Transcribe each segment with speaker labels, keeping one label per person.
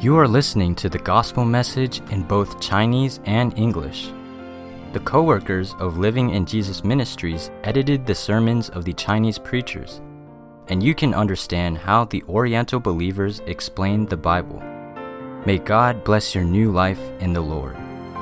Speaker 1: You are listening to the gospel message in both Chinese and English. The co-workers of Living in Jesus Ministries edited the sermons of the Chinese preachers, and you can understand how the Oriental believers explain the Bible. May God bless your new life in the Lord.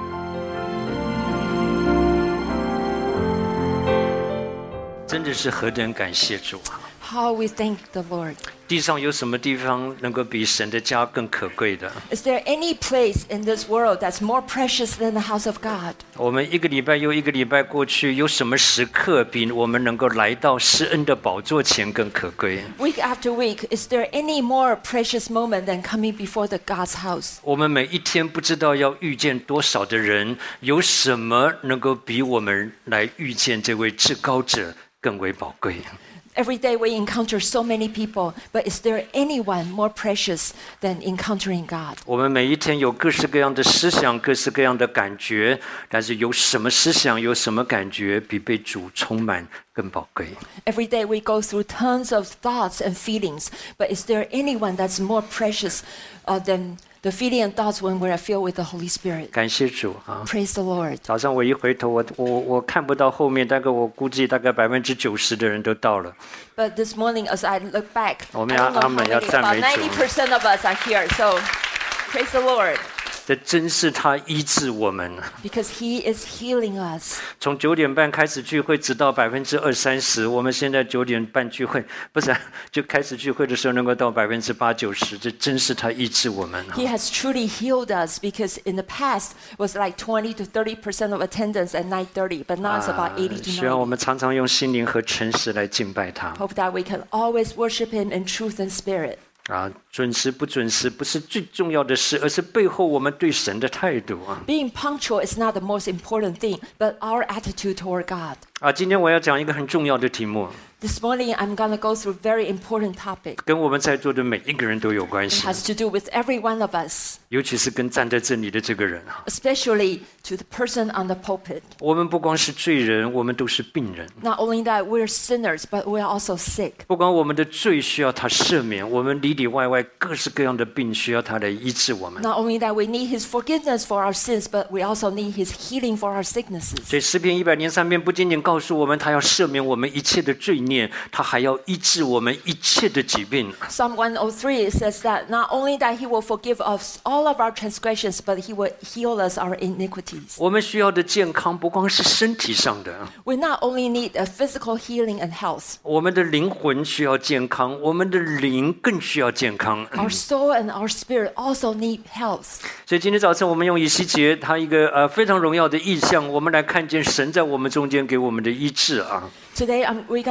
Speaker 2: 真的是何等感谢主啊！
Speaker 3: How we thank the Lord.
Speaker 2: 地上有什么地方能够比神的家更可贵的？
Speaker 3: Is there any place in this world that's more precious than the house of God?
Speaker 2: 我们一个礼拜又一个礼拜过去，有什么时刻比我们能够来到施恩的宝座前更可贵？
Speaker 3: Week after week, is there any more precious moment than coming before the God's house?
Speaker 2: 我们每一天不知道要遇见多少的人，有什么能够比我们来遇见这位至高者更为宝贵？
Speaker 3: Every day we encounter so many people, but is there anyone more precious than encountering God?
Speaker 2: 我们每一天有各式各样的思想，各式各样的感觉，但是有什么思想，有什么感觉，比被主充满更宝贵？
Speaker 3: Every day we go through tons of thoughts and feelings, but is there anyone that's more precious than the feeling and thoughts when we are filled with the Holy Spirit?
Speaker 2: 感谢主啊！
Speaker 3: Praise the Lord.
Speaker 2: 早上我一回头，我看不到后面，大概我估计大概90%的人都到了。
Speaker 3: But this morning, as I look back, I
Speaker 2: 我们
Speaker 3: don't
Speaker 2: 要
Speaker 3: know
Speaker 2: 阿
Speaker 3: how
Speaker 2: 们
Speaker 3: many,
Speaker 2: 要赞
Speaker 3: about
Speaker 2: 美主。
Speaker 3: 90% of us are here. So, praise the Lord,
Speaker 2: 这真是他医治我们。
Speaker 3: because He is healing us.
Speaker 2: 从9点半开始聚会，直到20-30%，我们现在9点半聚会，不是就开始聚会的时候能够到80-90%，这真是他医治我们。
Speaker 3: He has truly healed us because in the past it was like 20 to 30% of attendance at 9:30, but now it's about 80 to
Speaker 2: 希望我
Speaker 3: 90.
Speaker 2: 们常常用心灵和诚实来敬拜他。
Speaker 3: Hope that we can always worship Him in truth and spirit.
Speaker 2: 准时不准时不是最重要的事，而是背后我们对神的态度啊。
Speaker 3: Being punctual is not the most important thing, but our attitude toward God.
Speaker 2: 今天我要讲一个很重要的题目，
Speaker 3: This morning I'm going to go through a very important topic.
Speaker 2: 跟我们在座的每一个人都有关
Speaker 3: It
Speaker 2: 系，
Speaker 3: has to do with every one of us,
Speaker 2: 尤其是跟站在这里的这个人啊。
Speaker 3: especially to the person on the pulpit.
Speaker 2: 我们不光是罪人，我们都是病人。
Speaker 3: Not only that, we're sinners, but we're also sick.
Speaker 2: 不管我们的罪需要他赦免，我们里里外外各式各样的病需要他来医治我们。
Speaker 3: Not only that, we need His forgiveness for our sins, but we also need His healing for our sicknesses.
Speaker 2: 所以诗篇103篇不仅仅告诉我们他要赦免我们一切的罪孽，他还要医治我们一切的疾病。
Speaker 3: Psalm 103 says that not only that He will forgive us all of our transgressions, but He will heal us our iniquities.
Speaker 2: 我们需要的健康不光是身体上的，
Speaker 3: We not only need a physical healing and health,
Speaker 2: 我们的灵魂需要健康，我们的灵更需要健康。
Speaker 3: our soul and our spirit also need health.
Speaker 2: 所以今天早晨我们用以西结他一个非常荣耀的意象，我们来看见神在我们中间给我们的医治啊。
Speaker 3: Today we're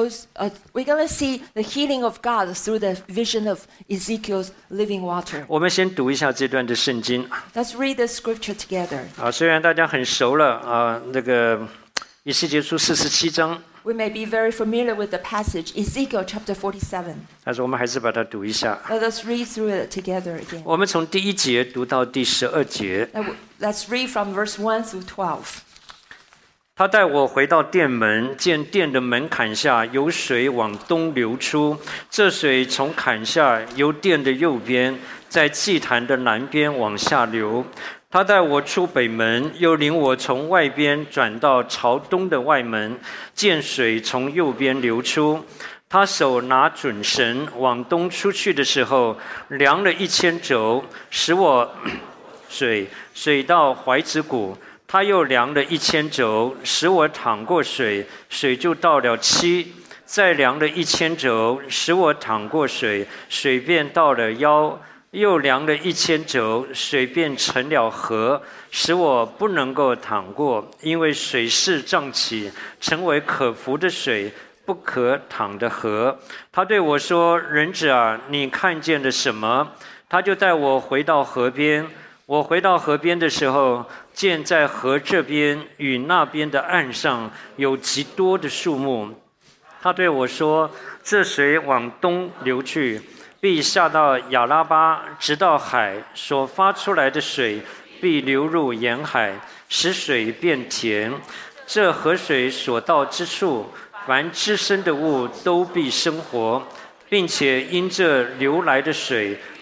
Speaker 3: gonna see the healing of God through the vision of Ezekiel's living water.
Speaker 2: 我们先读一下这段的圣经
Speaker 3: Let's read the scripture together.
Speaker 2: 虽然大家很熟了那个以西结书47章，
Speaker 3: We may be very familiar with the passage, Ezekiel chapter 47.
Speaker 2: 但是我们还是把它读一下。
Speaker 3: Let us read through it together again.
Speaker 2: 我们从第1节读到第12节。
Speaker 3: Let's read from verse 1 through 12.
Speaker 2: 他带我回到殿门，见殿的门槛下有水往东流出，这水从坎下由殿的右边，在祭坛的南边往下流。他带我出北门，又领我从外边转到朝东的外门，见水从右边流出。他手拿准绳往东出去的时候，量了1000肘，使我水到怀子骨。他又量了1000肘，使我淌过水，水就到了7。再量了1000肘，使我淌过水，水便到了腰。又量了1000肘，水便成了河，使我不能够淌过，因为水势涨起，成为可服的水，不可淌的河。他对我说：“人子啊，你看见了什么？”他就带我回到河边。我回到河边的时候，见在河这边与那边的岸上有极多的树木。他对我说：“这水往东流去，必下到亚拉巴，直到海，所发出来的水必流入沿海，使水变甜。这河水所到之处，凡滋生的物都必生活，并且因这流来的水，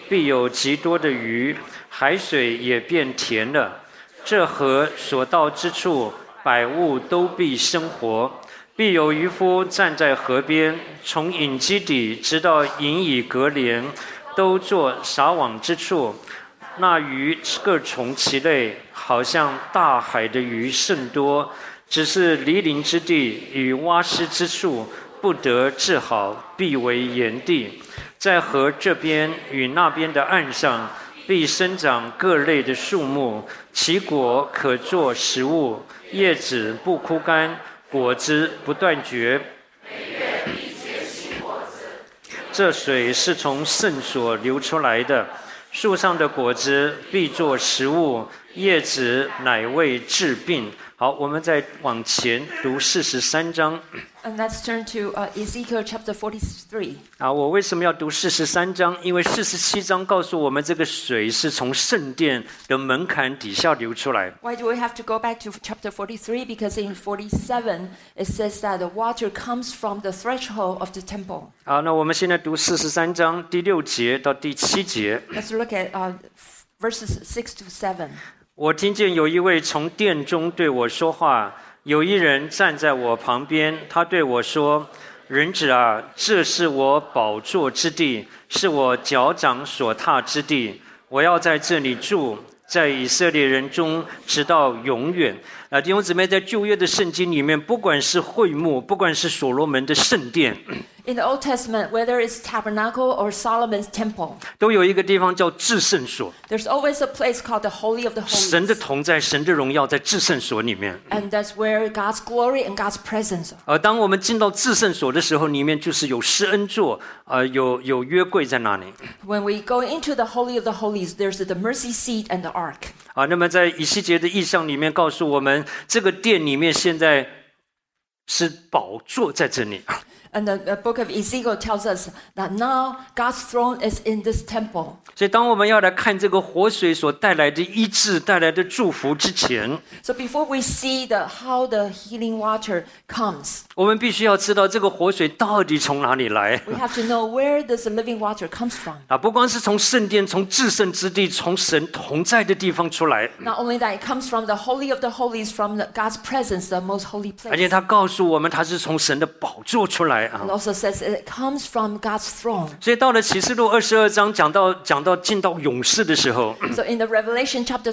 Speaker 2: 必有极多的鱼，海水也变甜了。这河所到之处，百物都必生活。必有渔夫站在河边，从隐基底直到隐以隔帘，都做撒网之处。那鱼各从其类，好像大海的鱼甚多，只是离林之地与洼湿之处不得治好，必为盐地。在河这边与那边的岸上，必生长各类的树木，其果可作食物，叶子不枯干，果子不断绝。这水是从圣所流出来的，树上的果子必作食物，叶子乃为治病。好，我们再往前读43章。
Speaker 3: And let's turn to Ezekiel chapter 43.
Speaker 2: 我为什么要读43章？因为47章告诉我们，这个水是从圣殿的门槛底下流出来。
Speaker 3: Why do we have to go back to chapter 43? Because in 47 it says that the water comes from the threshold of the temple.
Speaker 2: 好，那我们现在读43章第6节到第7节。
Speaker 3: Let's look at verses 6 to 7.
Speaker 2: 我听见有一位从殿中对我说话，有一人站在我旁边，他对我说：“人子啊，这是我宝座之地，是我脚掌所踏之地。我要在这里住，在以色列人中，直到永远。”弟兄姊妹，在旧约的圣经里面，不管是会幕，不管是所罗门的圣殿，
Speaker 3: In the Old Testament, whether it's tabernacle or Solomon's temple,
Speaker 2: 都有一个地方叫至圣所。
Speaker 3: there's always a place called the Holy of the
Speaker 2: 神的
Speaker 3: Holies.
Speaker 2: 同在，神的荣耀在至圣所里面。
Speaker 3: And that's where God's glory and God's presence are.
Speaker 2: 当我们进到至圣所的时候，里面就是有施恩座，有约柜在那里。
Speaker 3: When we go into the Holy of the Holies, there's the mercy seat and the ark.
Speaker 2: 那么在以西结的意象里面告诉我们，这个殿里面现在是宝座在这里。
Speaker 3: And the book of Ezekiel tells us that now God's throne is in this temple.
Speaker 2: 所以当我们要来看这个活水所带来的医治、带来的祝福之前，
Speaker 3: So before we see how the healing water comes,
Speaker 2: 我们必须要知道这个活水到底从哪里来。
Speaker 3: we have to know where this living water comes from.
Speaker 2: 不光是从圣殿、从至圣之地、从神同在的地方出来，
Speaker 3: Not only that, it comes from the Holy of the Holies, from God's presence, the most holy
Speaker 2: 而且
Speaker 3: place.
Speaker 2: 他告诉我们，他是从神的宝座出来。
Speaker 3: It also says it comes from God's throne.
Speaker 2: 所以到了启示录22章讲到进到永世的时候，
Speaker 3: So in the Revelation chapter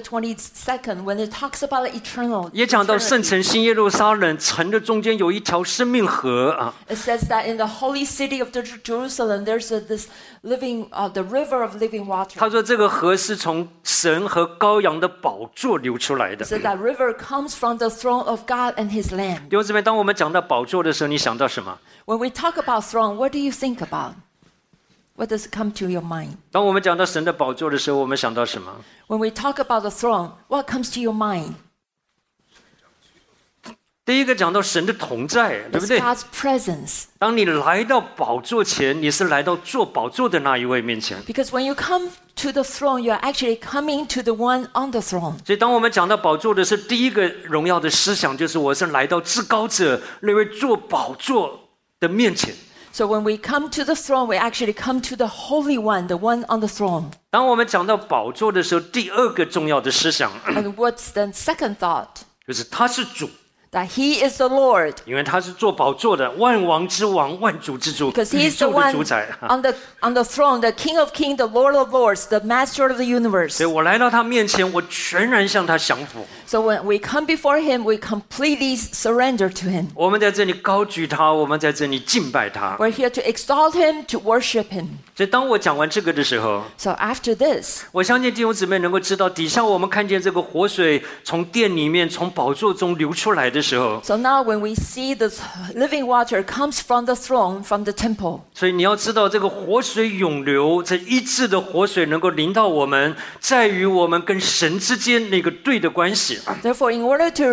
Speaker 3: 22, when it talks about eternal,
Speaker 2: 也讲到圣
Speaker 3: eternity,
Speaker 2: 城新耶路撒冷城的中间有一条生命河
Speaker 3: it says that in the holy city of Jerusalem, there's this living, the river of living water.
Speaker 2: 他说这个河是从神和羔羊的宝座流出来的。
Speaker 3: So that river comes from the throne of God and His Lamb.
Speaker 2: 弟兄姊妹，当我们讲到宝座的时候，你想到什么？
Speaker 3: When we talk about throne, what do you think about? What does come to your mind?
Speaker 2: 当我们讲到神的宝座的时候，我们想到什么？
Speaker 3: When we talk about the throne, what comes to your mind?
Speaker 2: 第一个讲到神的同在，对不
Speaker 3: It's
Speaker 2: 对？
Speaker 3: God's presence.
Speaker 2: 当你来到宝座前，你是来到坐宝座的那一位面前。
Speaker 3: Because when you come to the throne, you're actually coming to the one on the throne.
Speaker 2: 所以，当我们讲到宝座的时候，第一个荣耀的思想就是我是来到至高者那位坐宝座的面前。
Speaker 3: So when we come to the throne, we actually come to the Holy One, the one on the throne.
Speaker 2: 当我们讲到宝座的时候，第二个重要的思想
Speaker 3: And what's the second thought?
Speaker 2: 就是他是主，
Speaker 3: That He is the Lord.
Speaker 2: 因为他是坐宝座的，万王之王，万主之主，
Speaker 3: Because
Speaker 2: 宇
Speaker 3: He is the
Speaker 2: 宙的
Speaker 3: one
Speaker 2: 主宰。
Speaker 3: on the throne, the King of Kings, the Lord of Lords, the Master of the universe.
Speaker 2: 所以我来到他面前，我全然向他降服。
Speaker 3: So when we come before Him, we completely surrender to Him.
Speaker 2: 我们在这里高举他，我们在这里敬拜他。
Speaker 3: We're here to exalt Him, to worship Him.
Speaker 2: 所以当我讲完这个的时候，
Speaker 3: So after this,
Speaker 2: 我相信弟兄姊妹能够知道，底下我们看见这个活水从殿里面、从宝座中流出来的时候，
Speaker 3: so now when we see this living water comes from the throne, from the temple.
Speaker 2: 所以你要知道，这个活水涌流，这医治的活水能够临到我们，在于我们跟神之间那个对的关系。
Speaker 3: Therefore, in order to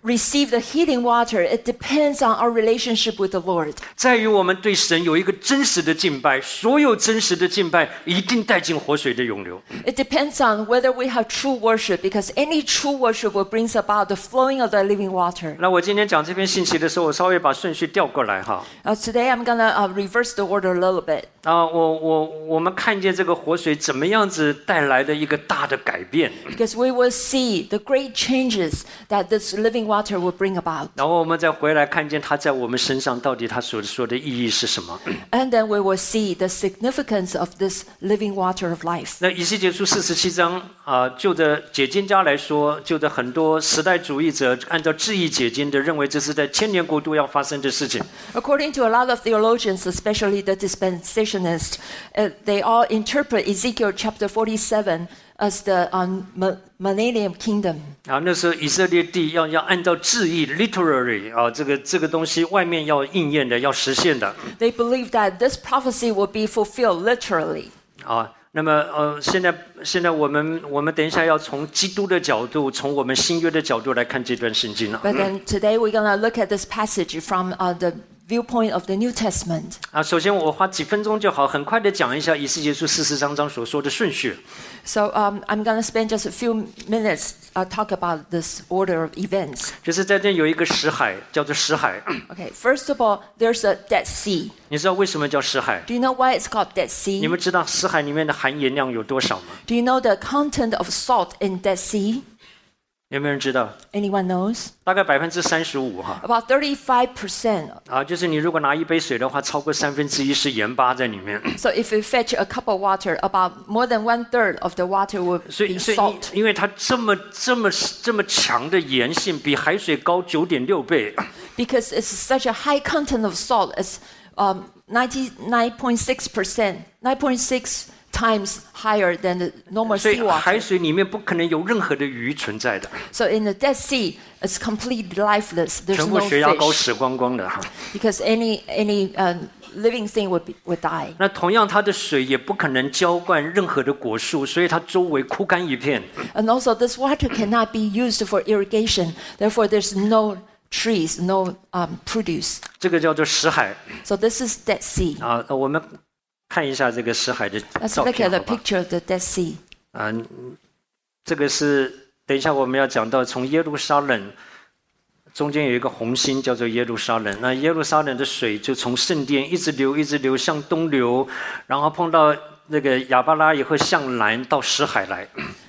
Speaker 3: receive the healing water, it depends on our relationship with the Lord.
Speaker 2: 在于我们对神有一个真实的敬拜，所有真实的敬拜一定带进活水的涌流。
Speaker 3: It depends on whether we have true worship, because any true worship will bring about the flowing of the living water.
Speaker 2: 那我今天讲这篇信息的时候，我稍微把顺序调过来哈。
Speaker 3: Today I'm going to reverse the order a little bit.
Speaker 2: 我们看见这个活水怎么样子带来的一个大的改变。
Speaker 3: Because we will see the great changes that this living water will bring about.
Speaker 2: 然后我们再回来看见它在我们身上到底它所说的意义是什么。
Speaker 3: And then we will see the significance of this living water of life.
Speaker 2: 那以西结书47章就着解经家来说，就着很多时代主义者按照质疑解经的，认为这是在千年国度要发生的事情。
Speaker 3: According to a lot of theologians, especially the dispensationalists, they all interpret Ezekiel chapter 47 as the millennium kingdom.
Speaker 2: 那时候以色列地要按照字义 literary 这个东西外面要应验的，要实现的。
Speaker 3: They believe that this prophecy will be fulfilled literally.
Speaker 2: 那么现在我们等一下要从基督的角度，从我们新约的角度来看这段圣经了。
Speaker 3: But then today we're going to look at this passage from the viewpoint of the New Testament.
Speaker 2: 首先我花几分钟就好，很快的讲一下以西结书43章所说的顺序。
Speaker 3: So I'm going to spend just a few minutes talk about this order of events.
Speaker 2: 就是在这有一个死海，叫做死海。
Speaker 3: Okay, first of all, there's a Dead Sea.
Speaker 2: 你知道为什么叫死海？
Speaker 3: Do you know why it's called Dead Sea?
Speaker 2: 你们知道死海里面的含盐量有多少吗？
Speaker 3: Do you know the content of salt in Dead Sea?
Speaker 2: 有没有人知道？
Speaker 3: Anyone knows?
Speaker 2: 大概35%哈。
Speaker 3: About 35%.
Speaker 2: 就是你如果拿一杯水的话，超过1/3是盐巴在里面。
Speaker 3: So if you fetch a cup of water, about more than 1/3 of the water will
Speaker 2: 所以
Speaker 3: be salt.
Speaker 2: 因为它这么强的盐性，比海水高9.6倍。
Speaker 3: Because it's such a high content of salt, it's 99.6%, 9.6 times higher than the normal
Speaker 2: 所以海
Speaker 3: seawater.
Speaker 2: 水里面不可能有任何的鱼存在的，
Speaker 3: So in the Dead Sea, it's completely lifeless. There's
Speaker 2: 全部
Speaker 3: no
Speaker 2: 血压高
Speaker 3: fish
Speaker 2: 死光光的哈。
Speaker 3: because any living thing would die.
Speaker 2: 那同样，它的水也不可能浇灌任何的果树，所以它周围枯干一片。
Speaker 3: And also, this water cannot be used for irrigation. Therefore, there's no trees, no produce.
Speaker 2: 这个叫做死海
Speaker 3: So this is Dead Sea.
Speaker 2: 我们看一下这个死海的
Speaker 3: Let's
Speaker 2: 照
Speaker 3: look
Speaker 2: 片
Speaker 3: at
Speaker 2: 好
Speaker 3: the
Speaker 2: 吧？
Speaker 3: picture of the Dead Sea.
Speaker 2: 这个是等一下我们要讲到从耶路撒冷中间有一个红心叫做耶路撒冷，那耶路撒冷的水就从圣殿一直流向东流，然后碰到那个亚巴拉以后向南到死海来。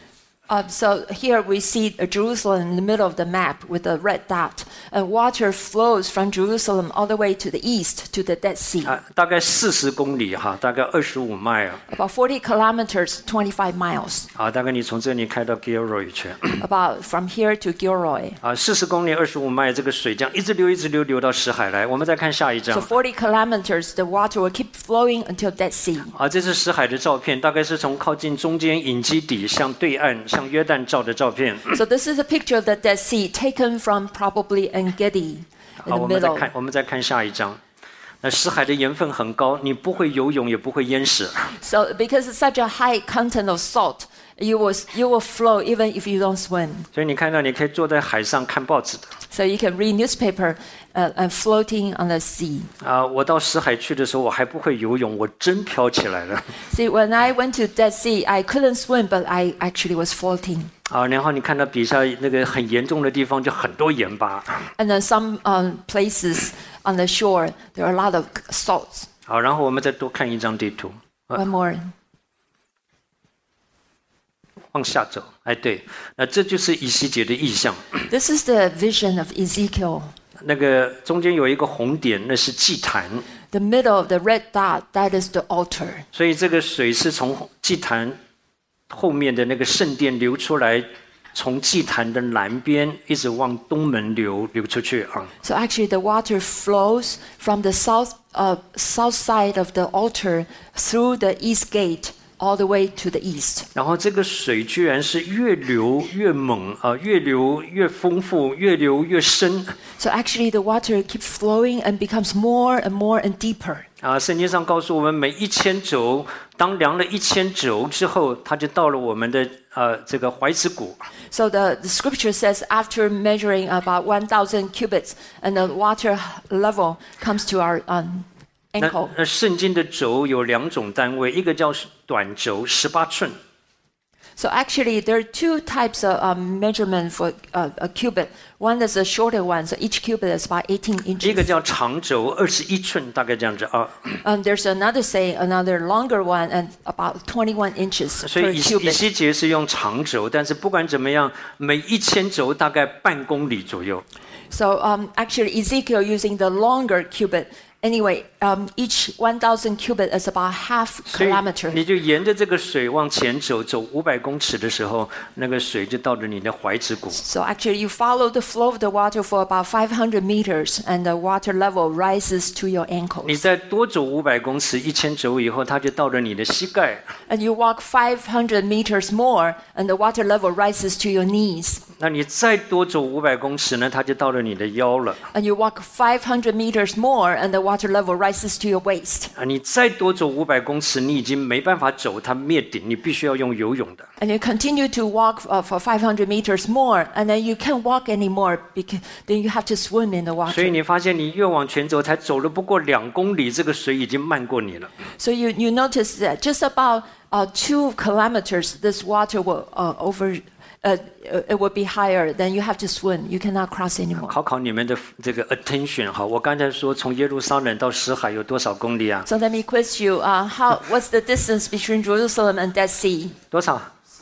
Speaker 3: So here we see Jerusalem in the middle of the map with a red dot. And water flows from Jerusalem all the way to the east to the Dead Sea.
Speaker 2: 大概40公里哈，大概25迈啊。
Speaker 3: About 40 kilometers, 25 miles.
Speaker 2: 大概你从这里开到 Gilroy 去。
Speaker 3: About from here to Gilroy.
Speaker 2: 40公里25迈，这个水这样一直流到死海来。我们再看下一张。
Speaker 3: So 40 kilometers, the water will keep flowing until Dead Sea.
Speaker 2: 这是死海的照片，大概是从靠近中间隐基底向对岸向约旦照的照片。
Speaker 3: So this is a picture of the Dead Sea taken from probably En-Gedi in
Speaker 2: 好，
Speaker 3: the
Speaker 2: 我们再看下一张。那死海的盐分很高，你不会游泳也不会淹死。
Speaker 3: So because it's such a high content of salt, you will flow even if you don't swim.
Speaker 2: 所以你看到你可以坐在海上看报紙的。
Speaker 3: So you can read newspaper and floating on the sea.
Speaker 2: 我到死海去的时候，我还不会游泳，我真飘起来了。
Speaker 3: See, when I went to Dead Sea, I couldn't swim, but I actually was floating.
Speaker 2: 然后你看到底下那个很严重的地方就很多盐巴。
Speaker 3: And then some places on the shore, there are a lot of salts.
Speaker 2: 好，然后我们再多看一张地图。
Speaker 3: One more.
Speaker 2: 往下走，对，那这就是以西结的意象。
Speaker 3: This is the vision of Ezekiel.
Speaker 2: 那个中间有一个红点，那是祭坛。
Speaker 3: The middle of the red dot, that is the altar.
Speaker 2: 所以这个水是从祭坛后面的那个圣殿流出来，从祭坛的南边一直往东门流出去啊。
Speaker 3: So actually, the water flows from the south side of the altar through the east gate all the way to the east.
Speaker 2: 然后这个水居然是越流越猛越流越丰富，越流越深。
Speaker 3: So actually the water keeps flowing and becomes more and deeper.
Speaker 2: 圣经上告诉我们，每1000肘，当量了1000肘之后，它就到了我们的这个怀子骨。
Speaker 3: So the scripture says after measuring about 1,000 cubits and the water level comes to our ankle.
Speaker 2: 那圣经的肘有2种单位，一个叫短肘18寸。
Speaker 3: So actually, there are two types of measurement for a cubit. One is a shorter one, so each cubit is about 18 inches.
Speaker 2: 一个叫长肘21寸，大概这样子啊。
Speaker 3: There's another longer one, and about 21 inches
Speaker 2: 所
Speaker 3: per
Speaker 2: 以以
Speaker 3: cubit.
Speaker 2: 西结是用长肘，但是不管怎么样，每1000肘大概半公里左右。
Speaker 3: So actually, Ezekiel using the longer cubit. Anyway, each 1,000 cubit is about half
Speaker 2: 所以
Speaker 3: kilometer.
Speaker 2: 你就沿着这个水往前走，走500公尺的时候，那个水就到了你的怀子骨。
Speaker 3: So actually, you follow the flow of the water for about 500 meters, and the water level rises to your
Speaker 2: 你
Speaker 3: ankles.
Speaker 2: 再多走500公尺，1000肘以后，它就到了你的膝盖。
Speaker 3: And you walk 500 meters more, and the water level rises to your knees.
Speaker 2: 那你再多走500公尺呢，它就到了你的腰了。
Speaker 3: And you walk 500 meters more, and the water level rises to your waist.
Speaker 2: 你再多走500公尺，你已经没办法走它灭顶，你必须要用游泳的。
Speaker 3: And you continue to walk for 500 meters more, and then you can't walk anymore because then you have to swim in the
Speaker 2: 所以
Speaker 3: water.
Speaker 2: 你发现你越往前走，才走了不过2公里，这个水已经漫过你了。
Speaker 3: So you notice that just about 2 kilometers, this water will it will be higher. Then you have to swim. You cannot cross anymore.
Speaker 2: 考你们的这个 attention 哈，我刚才说从耶路撒冷到死海有多少公里啊？
Speaker 3: So let me quiz you. What's the distance between Jerusalem and Dead Sea?
Speaker 2: 多少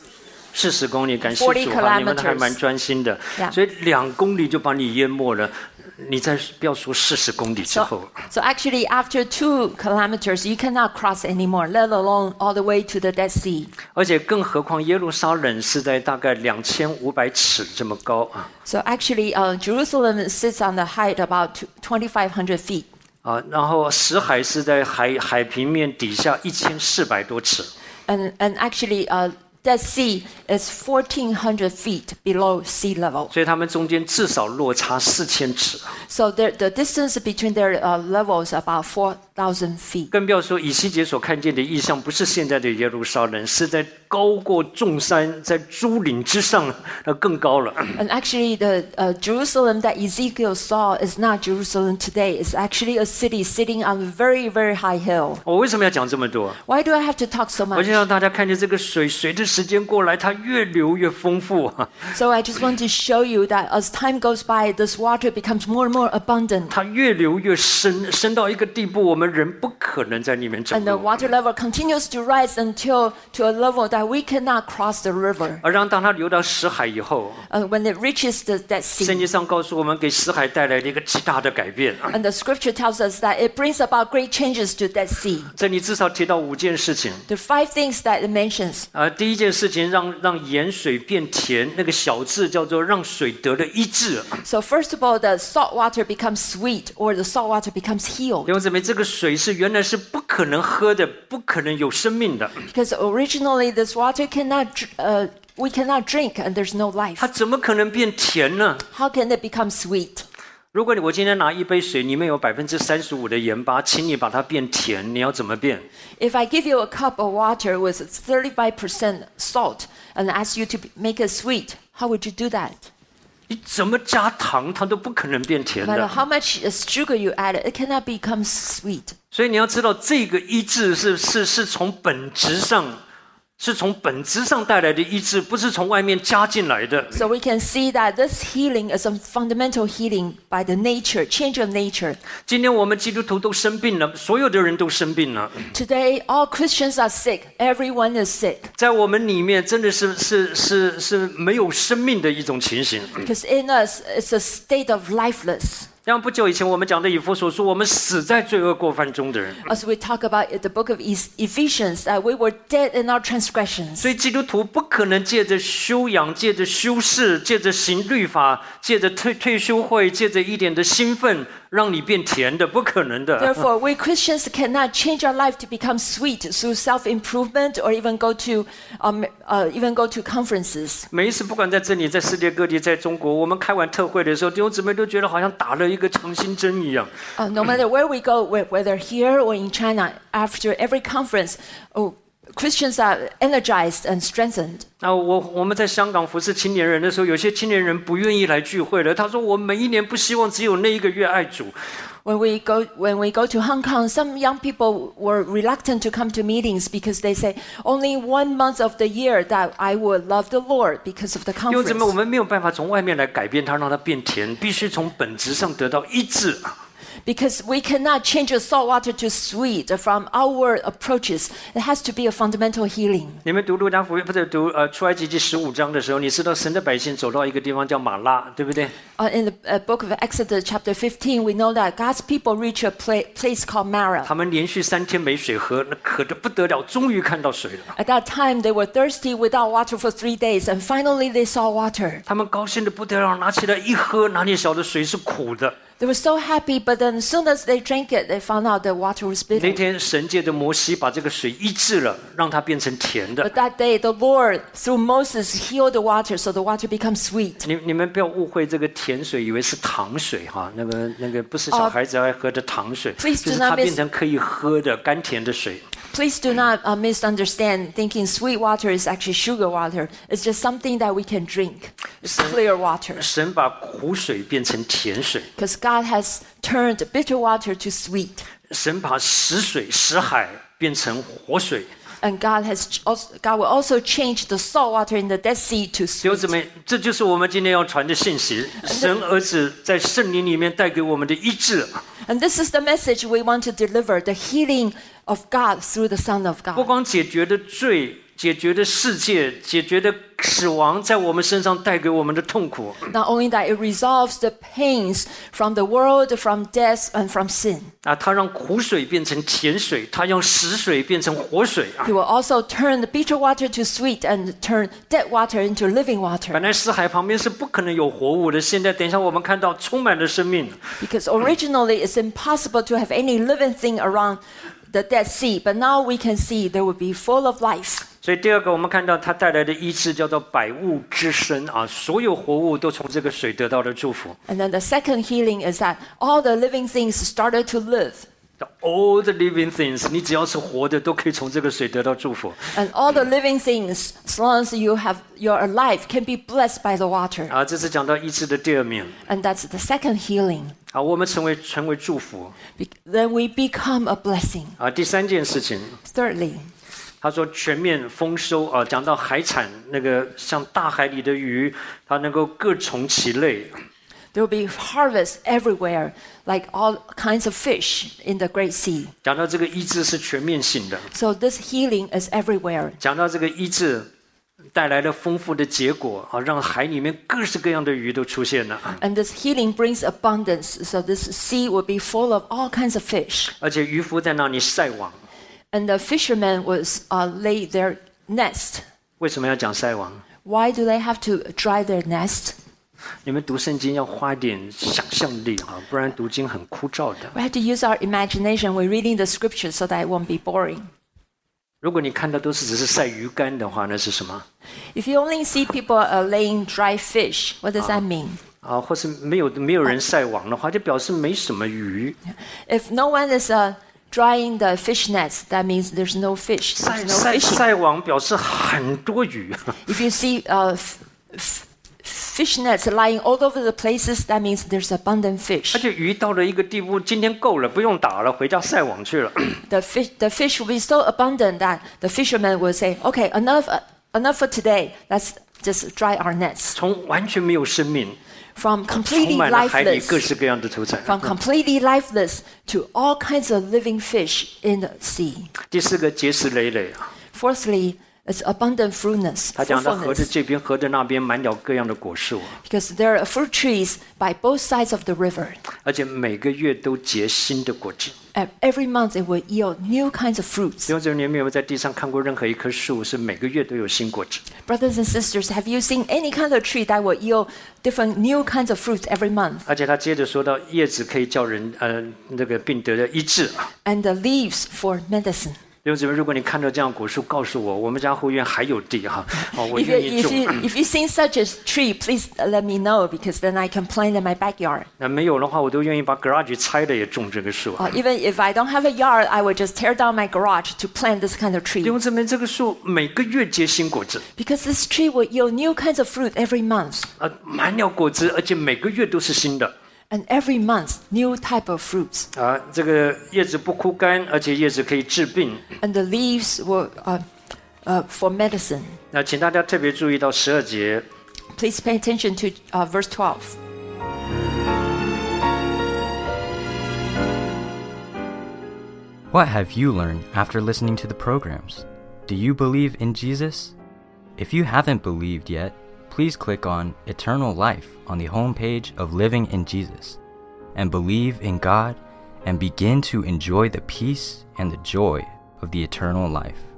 Speaker 2: ？40公里，感谢
Speaker 3: 40
Speaker 2: 主哈，你们
Speaker 3: kilometers
Speaker 2: 还蛮专心的。
Speaker 3: Yeah.
Speaker 2: 所以2公里就把你淹没了，你再不要说40公里之后。
Speaker 3: So actually, after 2 kilometers, you cannot cross anymore, let alone all the way to the Dead Sea.
Speaker 2: 而且更何况耶路撒冷是在大概2500尺这么高啊。
Speaker 3: So actually, Jerusalem sits on the height about 2,500 feet.
Speaker 2: 然后死海是在海平面底下1400多尺。
Speaker 3: And actually, Dead Sea is 1,400 feet below sea level.
Speaker 2: 所以他们中间至少落差4000尺。
Speaker 3: So the distance between their levels is about 4,000 feet.
Speaker 2: 更不要说以西结所看见的异象，不是现在的耶路撒冷，是在高过众山，在诸岭之上，更高了。
Speaker 3: And actually, the Jerusalem that Ezekiel saw is not Jerusalem today. It's actually a city sitting on a very, very high hill.
Speaker 2: 我为什么要讲这么多？
Speaker 3: Why do I have to talk so
Speaker 2: 我
Speaker 3: much?
Speaker 2: 就让大家看见这个水，随着时间过来，它越流越丰富。
Speaker 3: So I just want to show you that as time goes by, this water becomes more and more abundant.
Speaker 2: 它越流越深，深到一个地步，我们人不可能在里面走
Speaker 3: And the
Speaker 2: 路。
Speaker 3: water level continues to rise until to a level that we cannot cross the river.
Speaker 2: 而当它流到死海以后，
Speaker 3: When it reaches the Dead
Speaker 2: 圣
Speaker 3: Sea.
Speaker 2: 经上告诉我们，给死海带来了一个极大的改变。
Speaker 3: And the scripture tells us that it brings about great changes to Dead Sea.
Speaker 2: 这里至少提到5件事情。
Speaker 3: There are 5 things that it mentions.
Speaker 2: 第一件事情让盐水变甜，那个小字叫做让水得了医治。
Speaker 3: So first of all, the salt water becomes sweet, or the salt water becomes healed.
Speaker 2: 弟兄姊妹，这个水是原来是不可能喝的，不可能有生命的，
Speaker 3: Because originally this water we cannot drink, and there's no life.
Speaker 2: 它怎么可能变甜呢？
Speaker 3: How can it become sweet?
Speaker 2: 如果我今天拿一杯水，里面有35%的盐巴，请你把它变甜，你要怎么变？
Speaker 3: If I give you a cup of water with 35% salt and ask you to make it sweet, how would you do that?
Speaker 2: 你怎么加糖，它都不可能变甜
Speaker 3: No matter
Speaker 2: 的。
Speaker 3: how much sugar you add, it cannot become sweet.
Speaker 2: 所以你要知道，这个医治是从本质上带来的医治，不是从外面加进来的。
Speaker 3: So we can see that this healing is a fundamental healing by the nature, change of nature.
Speaker 2: 今天我们基督徒都生病了，所有的人都生病了。
Speaker 3: Today, all Christians are sick. Everyone is sick.
Speaker 2: 在我们里面，真的是没有生命的一种情形。
Speaker 3: Because in us, it's a state of lifeless.
Speaker 2: 像不久以前我们讲的以弗所书，我们死在罪恶过犯中的人。
Speaker 3: As we talk about in the book of Ephesians, that we were dead in our transgressions.
Speaker 2: 所以基督徒不可能借着修养、借着修饰、借着行律法、借着退休会、借着一点的兴奋， 让你变甜的，不可能的。
Speaker 3: Therefore, we Christians cannot change our life to become sweet through self-improvement or even go to conferences.
Speaker 2: 每一次不管在这里，在世界各地，在中国，我们开完特会的时候，弟兄姊妹都觉得好像打了一个强心针一样。
Speaker 3: No matter where we go, whether here or in China, after every conference, Christians are energized and strengthened.
Speaker 2: 那我们在香港服侍青年人的时候，有些青年人不愿意来聚会了。他说：“我每一年不希望只有那一个月爱主。”
Speaker 3: When we go to Hong Kong, some young people were reluctant to come to meetings because they say only 1 month of the year that I would love the Lord because of the
Speaker 2: 弟兄姊妹，我
Speaker 3: conference.
Speaker 2: 们没有办法从外面来改变它，让它变甜，必须从本质上得到医治。
Speaker 3: Because we cannot change the salt water to sweet from our approaches. It has to be a fundamental healing.
Speaker 2: 你们读路加福音或者读出埃及记15章的时候，你知道神的百姓走到一个地方叫马拉，对不对？
Speaker 3: In the book of Exodus, chapter 15, we know that God's people reach a place called Marah.
Speaker 2: 他们连续3天没水喝，那渴得不得了，终于看到水了。
Speaker 3: At that time, they were thirsty without water for 3 days, and finally they saw water.
Speaker 2: 他们高兴得不得了，拿起来一喝，哪里晓得水是苦的？
Speaker 3: They were so happy, but then as soon as they drank it, they found out the water was
Speaker 2: 那
Speaker 3: bitter.
Speaker 2: 天神借着摩西把这个水医治了，让它变成甜的。
Speaker 3: But that day, the Lord, through Moses, healed the water, so the water becomes sweet.
Speaker 2: 你们不要误会这个甜水，以为是糖水哈，那个不是小孩子爱喝的糖水，
Speaker 3: Please
Speaker 2: 就
Speaker 3: do
Speaker 2: 是它
Speaker 3: not
Speaker 2: 变成可以喝的甘甜的水。
Speaker 3: Please do not misunderstand thinking sweet water is actually sugar water. It's just something that we can drink. It's clear water.
Speaker 2: 神把苦水变成甜水，
Speaker 3: Because God has turned bitter water to sweet.
Speaker 2: 神把死水、死海变成活水。
Speaker 3: And God will also change the salt water in the Dead Sea to
Speaker 2: 弟兄姊
Speaker 3: sweet.
Speaker 2: 妹，这就是我们今天要传的信息。神儿子在圣灵里面带给我们的医治，
Speaker 3: And this is the message we want to deliver, the healing of God through the Son of
Speaker 2: 不
Speaker 3: God.
Speaker 2: 光解决的罪、解决的世界、解决的死亡，在我们身上带给我们的痛苦。
Speaker 3: Not only that, it resolves the pains from the world, from death, and from sin.
Speaker 2: 他让苦水变成甜水，他让死水变成活水。
Speaker 3: He will also turn the bitter water to sweet and turn dead water into living
Speaker 2: 本
Speaker 3: water.
Speaker 2: 来死海旁边是不可能有活物的，现在等一下我们看到充满了生命。
Speaker 3: Because originally it's impossible to have any living thing around the Dead Sea, but now we can see they will be full of life.
Speaker 2: 所以第二个，我们看到它带来的医治叫做百物之生啊，所有活物都从这个水得到了祝福。
Speaker 3: And then the second healing is that all the living things started to live.
Speaker 2: All the living things， 你只要是活的，都可以从这个水得到祝福。
Speaker 3: And all the living things, as long as you're alive, can be blessed by the water.
Speaker 2: 啊，这是讲到医治的第二面。
Speaker 3: And that's the second healing.
Speaker 2: 啊，我们成为祝福。
Speaker 3: Then we become a blessing.
Speaker 2: 啊，第三件事情，
Speaker 3: Thirdly,
Speaker 2: 他说全面丰收啊，讲到海产，那个像大海里的鱼，它能够各从其类。
Speaker 3: there will be harvest everywhere, like all kinds of fish in the Great Sea.
Speaker 2: 讲到这个医治是全面性的，
Speaker 3: So this healing is everywhere.
Speaker 2: 讲到这个医治带来了丰富的结果啊，让海里面各式各样的鱼都出现了，
Speaker 3: And this healing brings abundance. So this sea will be full of all kinds of fish.
Speaker 2: 而且渔夫在那里晒网。
Speaker 3: And the fishermen was lay their nest.
Speaker 2: 为什么要讲晒网？
Speaker 3: Why do they have to dry their nest?
Speaker 2: 你们读圣经要花点想象力啊，不然读经很枯燥的。
Speaker 3: We have to use our imagination when reading the scriptures so that it won't be boring.
Speaker 2: 如果你看到都是只是晒鱼干的话，那是什么？
Speaker 3: If you only see people laying dry fish, what does that mean?
Speaker 2: 啊，或是没有人晒网的话，就表示没什么鱼。
Speaker 3: If no one is drying the fish nets, that means there's no fish. There's no fishing.
Speaker 2: 晒网表示很多鱼。
Speaker 3: If you see fish nets lying all over the places, that means there's abundant
Speaker 2: 而
Speaker 3: fish.
Speaker 2: 且鱼到了一个地步，今天够了，不用打了，回家晒网去了。
Speaker 3: The fish will be so abundant that the fishermen will say, "Okay, enough for today. Let's just dry our nets."
Speaker 2: 从完全没有生命，
Speaker 3: From
Speaker 2: 充
Speaker 3: completely
Speaker 2: 满了海里各
Speaker 3: lifeless,
Speaker 2: 式各样的土产。
Speaker 3: from completely lifeless to all kinds of living fish in the sea.
Speaker 2: 第四个，结实累累啊，
Speaker 3: Fourthly, It's abundant fruitfulness.
Speaker 2: 他讲到河的这边，河的那边满了各样的果树，
Speaker 3: Because there are fruit trees by both sides of the river.
Speaker 2: 而且每个月都结新的果子。
Speaker 3: And every month it will yield new kinds of fruits.
Speaker 2: 弟兄姊妹，你们有没有在地上看过任何一棵树是每个月都有新果子？
Speaker 3: Brothers and sisters, have you seen any kind of tree that will yield different new kinds of fruits every month?
Speaker 2: 而且他接着说到，叶子可以叫人那个病得的医治。
Speaker 3: And the leaves for medicine.
Speaker 2: 弟兄姊妹，如果你看到这样果树，告诉我，我们家后院还有地哈，我
Speaker 3: If
Speaker 2: 愿意种。
Speaker 3: you've seen such a tree, please let me know because then I can plant in my backyard.
Speaker 2: 那没有的话，我都愿意把 garage 拆了也种这个树。
Speaker 3: Even if I don't have a yard, I will just tear down my garage to plant this kind of
Speaker 2: 弟
Speaker 3: tree.
Speaker 2: 兄姊妹，这个树每个月结新果子，
Speaker 3: Because this tree will yield new kinds of fruit every month.
Speaker 2: 满了果子，而且每个月都是新的。
Speaker 3: And every month, new type of fruits.
Speaker 2: 这个叶子不枯干，而且叶子可以治病。
Speaker 3: And the leaves were for medicine.
Speaker 2: 那请大家特别注意到12节。
Speaker 3: Please pay attention to verse 12.
Speaker 1: What have you learned after listening to the programs? Do you believe in Jesus? If you haven't believed yet, please click on Eternal Life on the homepage of Living in Jesus and believe in God and begin to enjoy the peace and the joy of the eternal life.